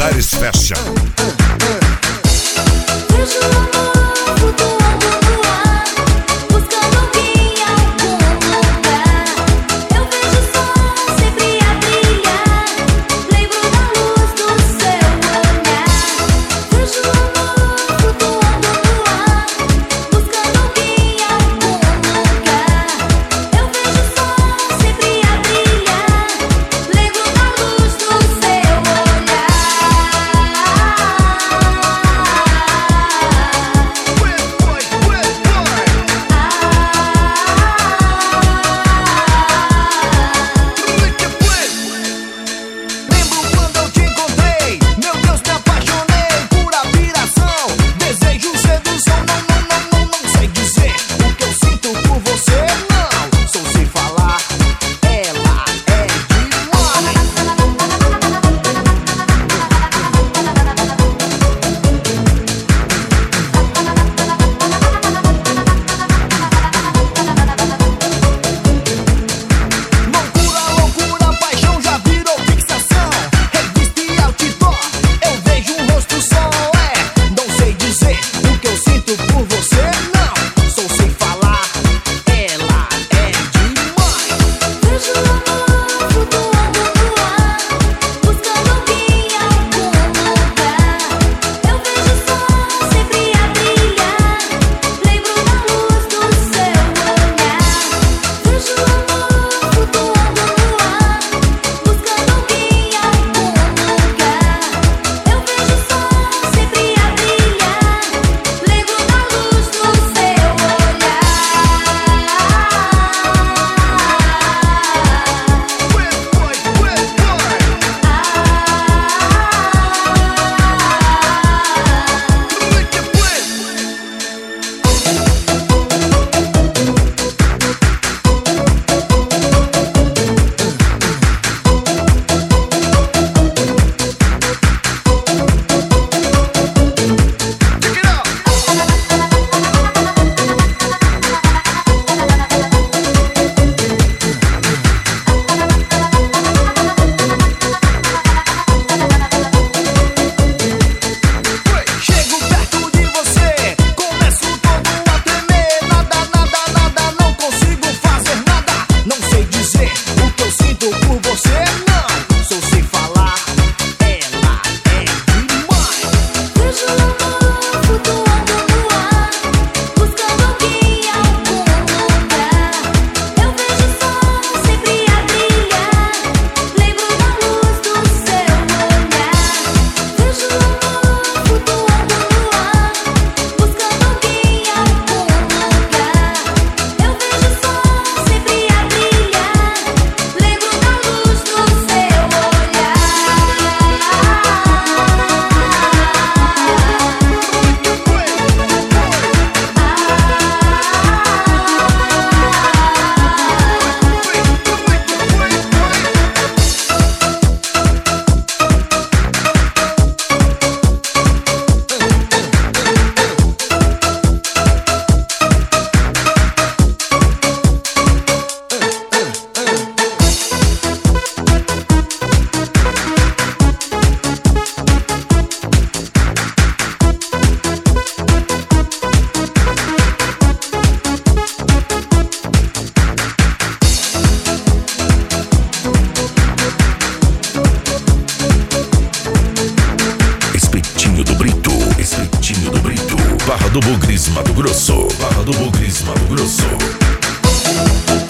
Osiris Fashion. Vejo o amor flutuando no ar, buscando alguém em algum lugar. Eu vejo o sol sempre a brilhar, lembro da luz do seu olhar. Vejo o amor flutuando no ar, buscando alguém em algum lugar. Eu vejo o sol sempre a brilhar, lembro da luz do seu olhar. Lembro quando eu te encontrei, meu Deus, me apaixonei por admiração, desejo, sedução, não sei dizer o que eu sinto por você, não, sou sem falar, ela é demais. Loucura, paixão já virou fixação. Revista e outdoor, eu vejo um rosto só, não sei dizer o que eu sinto por você, não, sou sem falar, ela é demais. Vejo o amor flutuando no ar, buscando alguém em algum lugar. Eu vejo o sol sempre a brilhar, lembro da luz do seu olhar. Vejo o amor flutuando no ar, buscando alguém em algum lugar. Eu vejo o sol sempre a brilhar, lembro da luz do seu olhar. Chego perto de você, começo todo a tremer, nada, não consigo fazer nada, não sei dizer o que eu sinto por você, não, sou sem falar, ela é demais. Vejo o amor flutuando no ar, buscando alguém em algum lugar. Eu vejo o sol sempre a brilhar, lembro da luz do seu olhar. Vejo o amor flutuando no ar, buscando alguém em algum lugar. Eu vejo o sol sempre a brilhar, lembro da luz do seu olhar. Espetinho do Brito, Barra do Bugres, Mato Grosso. Barra do Bugres, Mato Grosso.